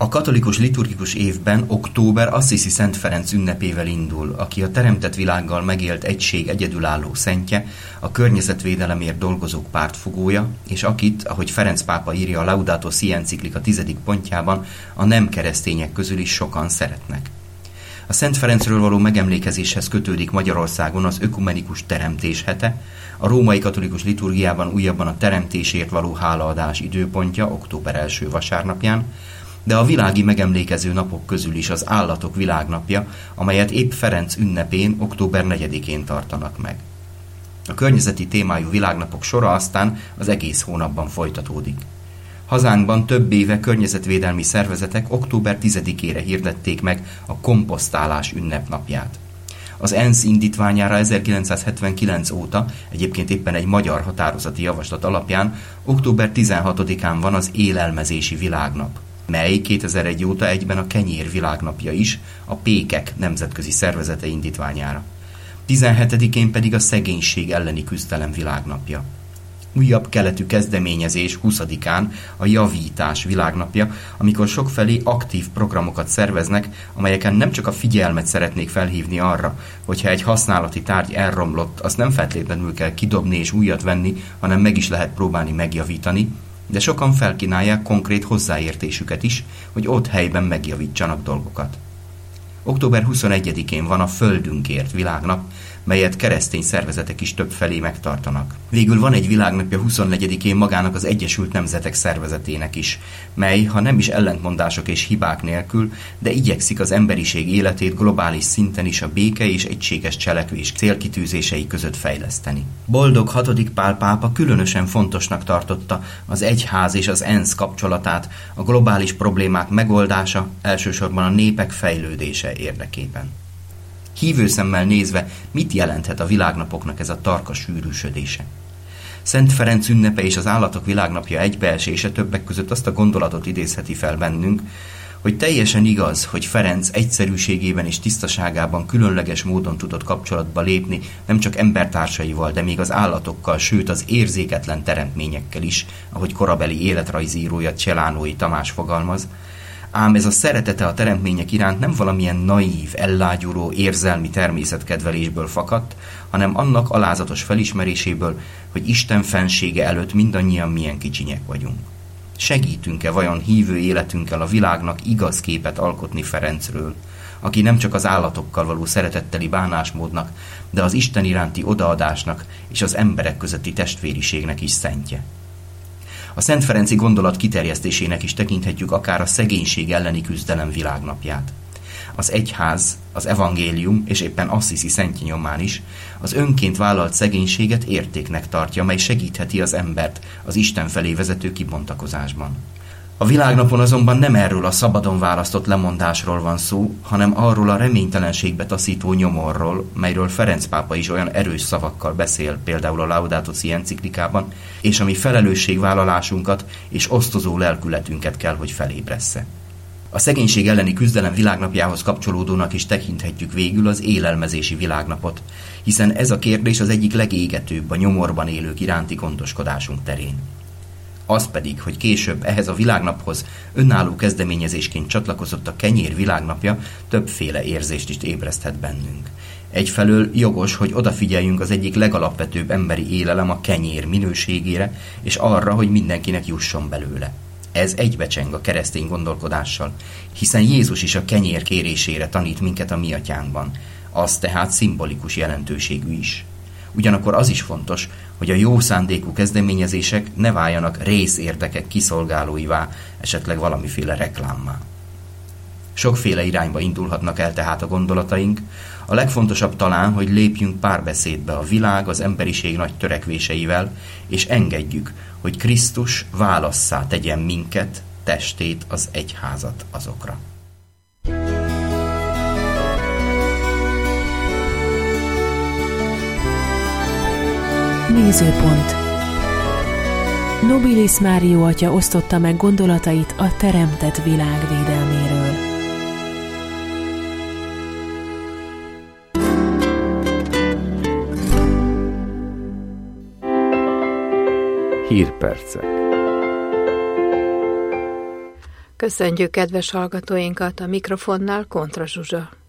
A katolikus liturgikus évben október Assisi Szent Ferenc ünnepével indul, aki a teremtett világgal megélt egység egyedülálló szentje, a környezetvédelemért dolgozók pártfogója, és akit, ahogy Ferenc pápa írja a Laudato Si enциklika 10. pontjában, a nem keresztények közül is sokan szeretnek. A Szent Ferencről való megemlékezéshez kötődik Magyarországon az ökumenikus teremtés hete, a római katolikus liturgiában újabban a teremtésért való hálaadás időpontja október első vasárnapján, de a világi megemlékező napok közül is az állatok világnapja, amelyet épp Ferenc ünnepén október 4-én tartanak meg. A környezeti témájú világnapok sora aztán az egész hónapban folytatódik. Hazánkban több éve környezetvédelmi szervezetek október 10-ére hirdették meg a komposztálás ünnepnapját. Az ENSZ indítványára 1979 óta, egyébként éppen egy magyar határozati javaslat alapján, október 16-án van az élelmezési világnap, mely 2001 óta egyben a kenyér világnapja is, a Pékek nemzetközi szervezete indítványára. 17-én pedig a szegénység elleni küzdelem világnapja. Újabb keletű kezdeményezés 20-án a javítás világnapja, amikor sokfelé aktív programokat szerveznek, amelyeken nem csak a figyelmet szeretnék felhívni arra, hogyha egy használati tárgy elromlott, azt nem feltétlenül kell kidobni és újat venni, hanem meg is lehet próbálni megjavítani, de sokan felkínálják konkrét hozzáértésüket is, hogy ott helyben megjavítsanak dolgokat. Október 21-én van a Földünkért világnap, melyet keresztény szervezetek is többfelé megtartanak. Végül van egy világnapja 24-én magának az Egyesült Nemzetek Szervezetének is, mely, ha nem is ellentmondások és hibák nélkül, de igyekszik az emberiség életét globális szinten is a béke és egységes cselekvés célkitűzései között fejleszteni. Boldog VI. Pál pápa különösen fontosnak tartotta az egyház és az ENSZ kapcsolatát, a globális problémák megoldása, elsősorban a népek fejlődése érdekében. Hívő szemmel nézve, mit jelenthet a világnapoknak ez a tarka sűrűsödése? Szent Ferenc ünnepe és az állatok világnapja egybeesése többek között azt a gondolatot idézheti fel bennünk, hogy teljesen igaz, hogy Ferenc egyszerűségében és tisztaságában különleges módon tudott kapcsolatba lépni nem csak embertársaival, de még az állatokkal, sőt az érzéketlen teremtményekkel is, ahogy korabeli életrajzírója Celánói Tamás fogalmaz, ám ez a szeretete a teremtmények iránt nem valamilyen naív, ellágyuló, érzelmi természetkedvelésből fakadt, hanem annak alázatos felismeréséből, hogy Isten fensége előtt mindannyian milyen kicsinyek vagyunk. Segítünk-e vajon hívő életünkkel a világnak igaz képet alkotni Ferencről, aki nem csak az állatokkal való szeretetteli bánásmódnak, de az Isten iránti odaadásnak és az emberek közötti testvériségnek is szentje? A Szent Ferenci gondolat kiterjesztésének is tekinthetjük akár a szegénység elleni küzdelem világnapját. Az egyház, az evangélium és éppen Assisi szentje nyomán is az önként vállalt szegénységet értéknek tartja, mely segítheti az embert az Isten felé vezető kibontakozásban. A világnapon azonban nem erről a szabadon választott lemondásról van szó, hanem arról a reménytelenségbe taszító nyomorról, melyről Ferenc pápa is olyan erős szavakkal beszél, például a Laudato Si enciklikában, és ami felelősségvállalásunkat és osztozó lelkületünket kell, hogy felébressze. A szegénység elleni küzdelem világnapjához kapcsolódónak is tekinthetjük végül az élelmezési világnapot, hiszen ez a kérdés az egyik legégetőbb a nyomorban élők iránti gondoskodásunk terén. Az pedig, hogy később ehhez a világnaphoz önálló kezdeményezésként csatlakozott a kenyér világnapja, többféle érzést is ébreszthet bennünk. Egyfelől jogos, hogy odafigyeljünk az egyik legalapvetőbb emberi élelem, a kenyér minőségére, és arra, hogy mindenkinek jusson belőle. Ez egybecseng a keresztény gondolkodással, hiszen Jézus is a kenyér kérésére tanít minket a mi atyánkban. Az tehát szimbolikus jelentőségű is. Ugyanakkor az is fontos, hogy a jó szándékú kezdeményezések ne váljanak részérdekek kiszolgálóivá, esetleg valamiféle reklámmá. Sokféle irányba indulhatnak el tehát a gondolataink, a legfontosabb talán, hogy lépjünk párbeszédbe a világ, az emberiség nagy törekvéseivel, és engedjük, hogy Krisztus válasszá tegyen minket, testét, az egyházat azokra. Nézőpont. Nobilis Mário atya osztotta meg gondolatait a teremtett világ védelméről. Hírpercek. Köszöntjük kedves hallgatóinkat, a mikrofonnál Kontra Zsuzsa.